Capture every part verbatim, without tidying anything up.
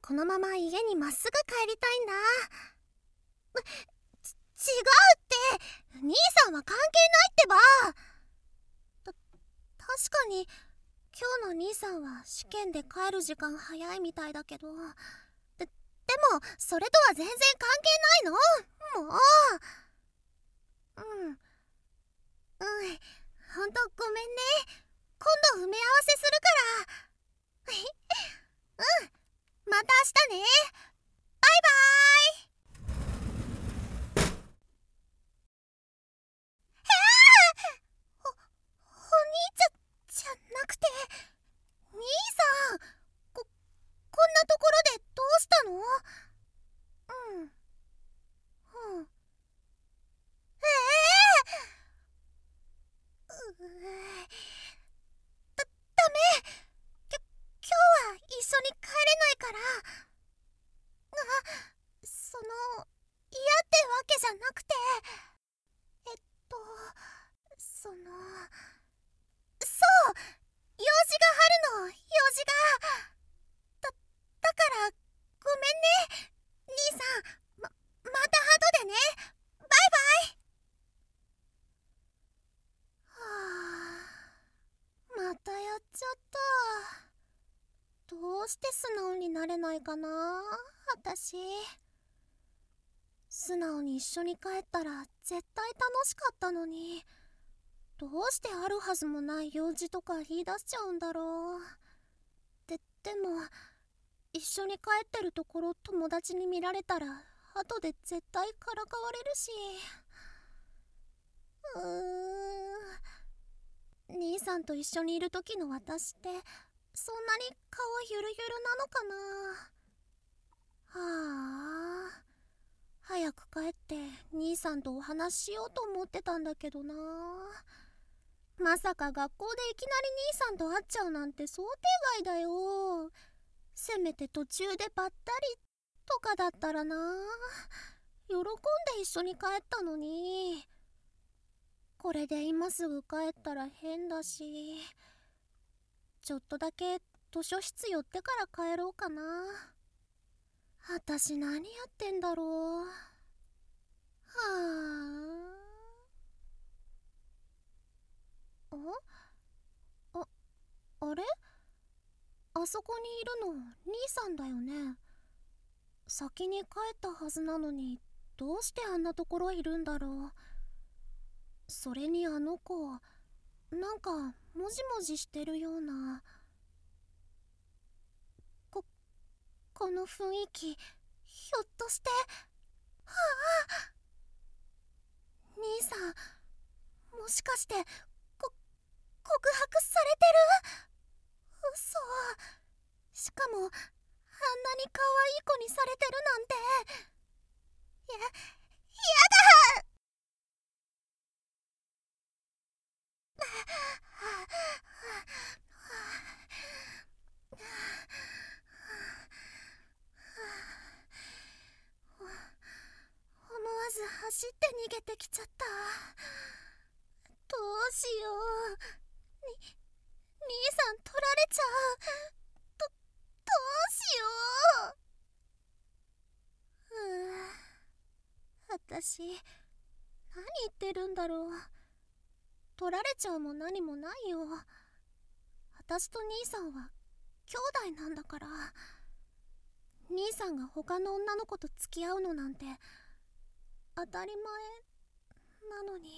このまま家にまっすぐ帰りたいんだ。ち、違うって。兄さんは関係ないってば。た、確かに今日の兄さんは試験で帰る時間早いみたいだけど、で、でもそれとは全然関係ないの？もう。うんうん、ほんとごめんね。今度埋め合わせするからうん、また明日ね。バイバーイ。お、お兄ちゃんじゃなくて兄さん、こ、こんなところでどうしたの？うんうん。ええー、うだ、ダメ。きょ、今日は一緒に帰れないから。あ、その、嫌ってわけじゃなくて、えっと、その、そう、用事があるの、用事が。だ、だから、ごめんね、兄さん。ま、また後でね。バイバイ。はあ、またやっちゃった。どうして素直になれないかな、私。素直に一緒に帰ったら絶対楽しかったのに、どうしてあるはずもない用事とか言い出しちゃうんだろう。で、でも一緒に帰ってるところ友達に見られたら後で絶対からかわれるし。うーん、兄さんと一緒にいる時の私ってそんなに顔ゆるゆるなのかな。はあ、早く帰って兄さんとお話ししようと思ってたんだけどな。まさか学校でいきなり兄さんと会っちゃうなんて想定外だよ。せめて途中でばったりとかだったらな。喜んで一緒に帰ったのに。これで今すぐ帰ったら変だし、ちょっとだけ図書室寄ってから帰ろうかな。私何やってんだろう。はあ。あ、あれ、あそこにいるの兄さんだよね。先に帰ったはずなのにどうしてあんなところいるんだろう。それにあの子、なんかもじもじしてるような。こ、この雰囲気、ひょっとして。はあ、兄さん、もしかしてこ、告白されてる？嘘。しかもあんなに可愛い子にされてるなんて。や、やだ。思わず走って逃げてきちゃった。どうしよう。に、兄さん取られちゃう。ど、どうしよう。うー、私、何言ってるんだろう。取られちゃうも何もないよ。私と兄さんは兄弟なんだから。兄さんが他の女の子と付き合うのなんて当たり前なのに。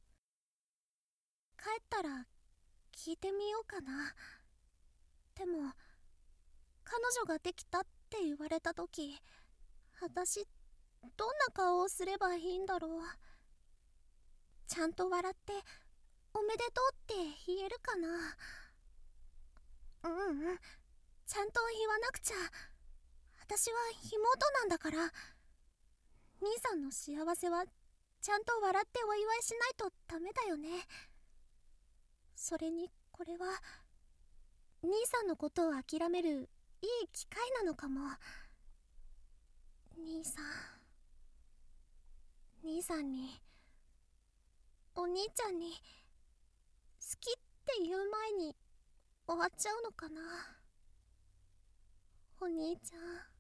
帰ったら聞いてみようかな。でも彼女ができたって言われた時、私どんな顔をすればいいんだろう。ちゃんと笑っておめでとうって言えるかな。うんうん、ちゃんと言わなくちゃ。私は妹なんだから。兄さんの幸せはちゃんと笑ってお祝いしないとダメだよね。それにこれは兄さんのことを諦めるいい機会なのかも。兄さん、兄さんに、お兄ちゃんに好きって言う前に終わっちゃうのかな。お兄ちゃん。